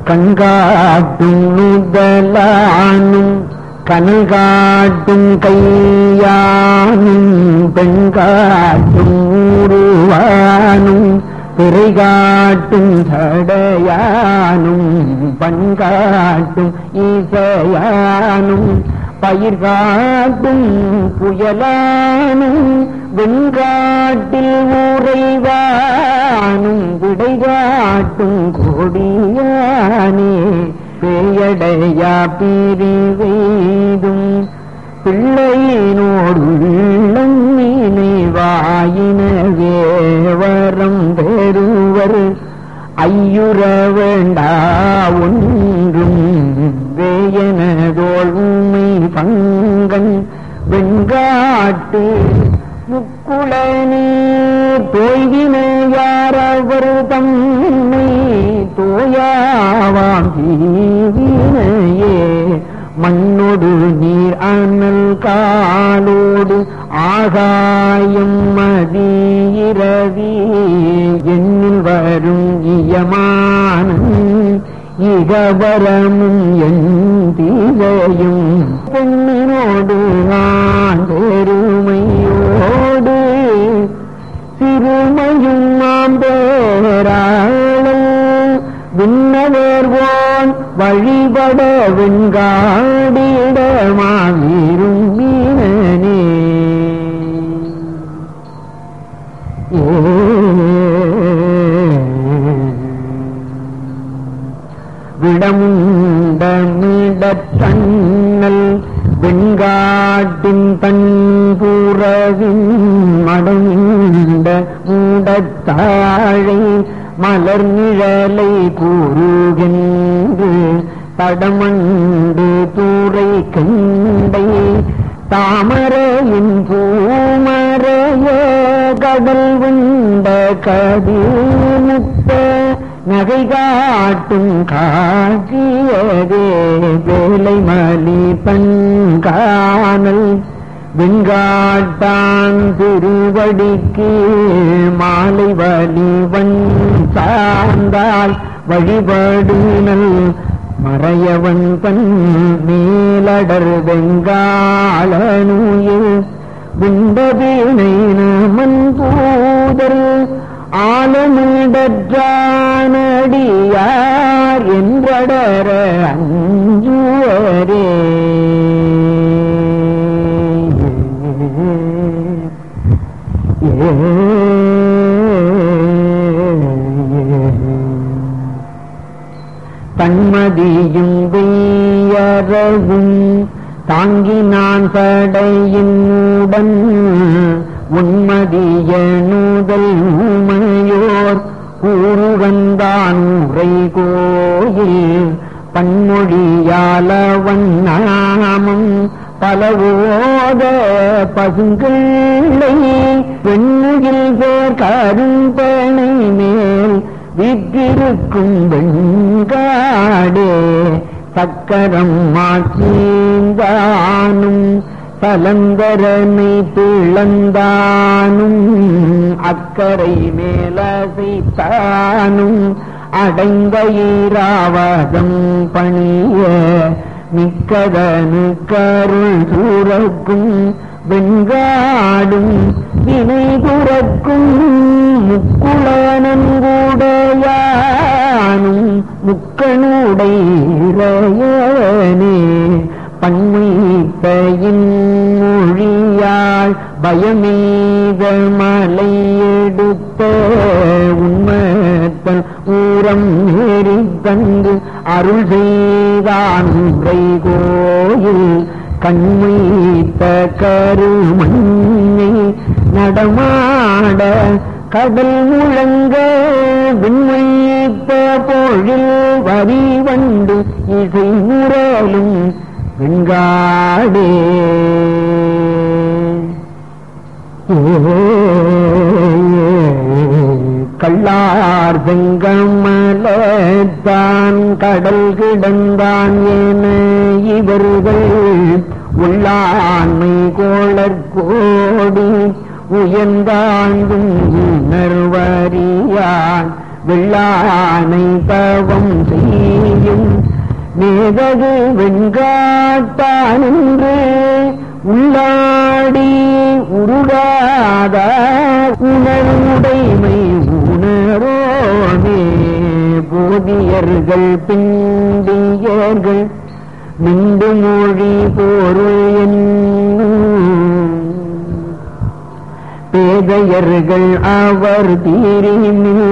கண்காட்டும் நுதலானும் கனல் காட்டும் கையானும் பெண்காட்டும் உருவானும் பிறை காட்டும் சடையானும் பண்காட்டும் இசையானும் பயிர் காட்டும் புயலானும் வெண்காட்டில் உறைவானும் விடை காட்டும் கொடியானே பேயடையா பிரிவெய்தும் பிள்ளையினோடு உள்ளம் நினைவாயினவே வரம் பெறுவர் ஐயுற வேண்டா ஒன்றும் வேயனதோள் உண்மை பங்கன் வெண்காட்டு முக்குளனே தோய்வினையாரவர் தம்மை தோயாவாம் தீவினையே மண்ணோடு நீர் அனல் காலோடு ஆகாயம் மதியிரவி எண்ணில் வரும் இயமானம் இகவரமும் என் தீரையும் பெண்ணினோடு ஆண்டெருமையோடு சிறுமையும் மாம்பேராளல் விண்ணவேர்வோன் வழிபட வெண்காடிடமாவிரும் மீனே விடமுண்டமிடத்தன்னல் வெண்காட்டின் தன்புறவின் மடமுண்ட மூடத்தாழை மலர் நிழலை கூறுகின்று தடமண்டு தூரை கண்டை தாமரையின் பூமரைய கடல் உண்ட கதிமுத்த நகை காட்டும் காட்சியதே வேலை மலி பண்கானல் வெண்காட்டான் திருவடிக்கு மாலை வலிவன் சார்ந்தால் வழிபடுனல் மறையவன் தன் மேலடர் வெங்காளனுயில் விண்டபினை நமன் பூதர் ஆலமிடற்றானடியார் என்றடர அஞ்சுவரே தன்மதியும் வெய்யறவும் தாங்கினான் சடையினுடன் உன்மதியணுதல் உமையோர் கூறுவந்தான் உரை கோயில் பன்மொழியாலவன் நாமம் பலவோத பசுங்களை பெண்முகில் பேர் கரும்பனை மேல் விற்றிருக்கும் வெண்காடே சக்கரம் மாற்றீந்தானும் சலந்தரனை பிளந்தானும் அக்கரை மேலசைத்தானும் அடைந்த ஈராவதம் பணிய மிக்கதனு கருள் சூரக்கும் வெண்காடும் வினை துறக்கும் முக்குளனங்குடையானும் முக்கனுடையனே பன்மைப்பையின் மொழியாள் பயமீத மலை எடுத்த உண்மத்தல் ஊரம் ஏறி தந்து அருள் செய்தான் உரை கோயில் கண்மைத்த கருமண்ணை நடமாட கடல் முழங்க விண்மைத்த பொழில் வரிவண்டு இசை முரலும் வெண்காடே கள்ளார் செங்கமலத்தான் கடல் கிடந்தான் என இவர்கள் உள்ளாண்மை கோளற்கோடி உயர்ந்தாண்டும் உணர்வறியான் வெள்ளானை தவம் செய்யும் மேதகு வெண்காட்டானின்று உள்ளாடி உருகாத உணர்வுடைமை உணரோனே போதியர்கள் பிண்டியர்கள் மிண்டு மொழி பொருள் என்னும் பேதையர்கள் அவர் தீரினில்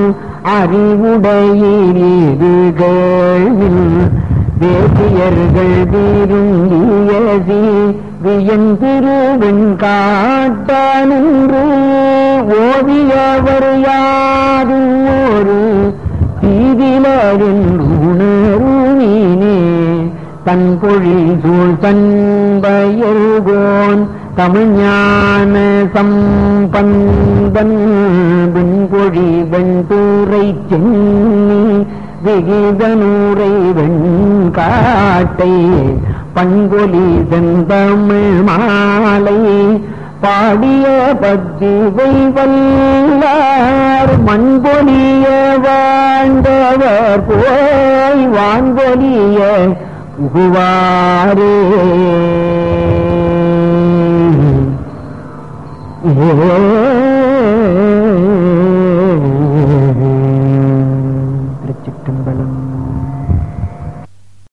அறிவுடையீர்கள் வேதியர்கள் தீருந்தியசி வியன் திருவெண் காட்டானின்று ஓதியவர் யாரும் ஒரு தீதிலரின் உணர்வினே தன் பொழில் சூழ் தன்பயர்கோன் தமிழ்ஞான சம்பந்தன் வெண்பொழி வெண்தூரை சென்னி விகிதனூரை வெண்காட்டை பண்பொலி செந்தமிழ் மாலை பாடிய பத்திவை வல்லார் மண்பொலிய வாழ்ந்தவர் போய் வான்பொலிய புகுவாரே. ஏ